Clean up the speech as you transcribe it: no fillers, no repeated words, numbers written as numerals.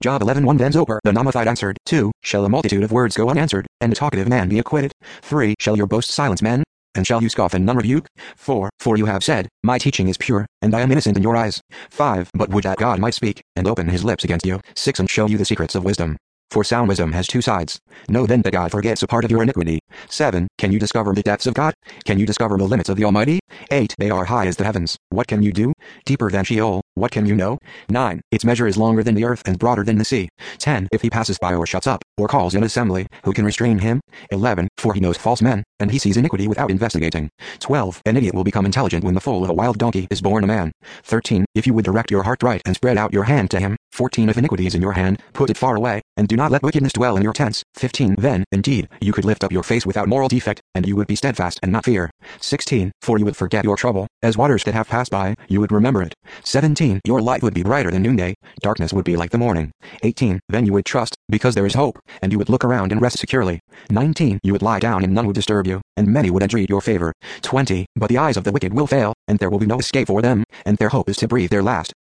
Job 11:1 Then Zophar the Naamathite answered, 2. Shall a multitude of words go unanswered, and a talkative man be acquitted? 3. Shall your boast silence men? And shall you scoff and none rebuke? 4. For you have said, My teaching is pure, and I am innocent in your eyes. 5. But would that God might speak, and open his lips against you. 6. And show you the secrets of wisdom. For sound wisdom has two sides. Know then that God forgets a part of your iniquity. 7. Can you discover the depths of God? Can you discover the limits of the Almighty? 8. They are high as the heavens. What can you do? Deeper than Sheol. What can you know? 9. Its measure is longer than the earth and broader than the sea. 10. If he passes by or shuts up, or calls in assembly, who can restrain him? 11. For he knows false men, and he sees iniquity without investigating. 12. An idiot will become intelligent when the foal of a wild donkey is born a man. 13. If you would direct your heart right and spread out your hand to him. 14. If iniquity is in your hand, put it far away, and do not let wickedness dwell in your tents. 15. Then, indeed, you could lift up your face without moral defect, and you would be steadfast and not fear. 16. For you would forget your trouble, as waters that have passed by, you would remember it. 17. Your light would be brighter than noonday, darkness would be like the morning. 18. Then you would trust, because there is hope, and you would look around and rest securely. 19. You would lie down and none would disturb you, and many would entreat your favor. 20. But the eyes of the wicked will fail, and there will be no escape for them, and their hope is to breathe their last.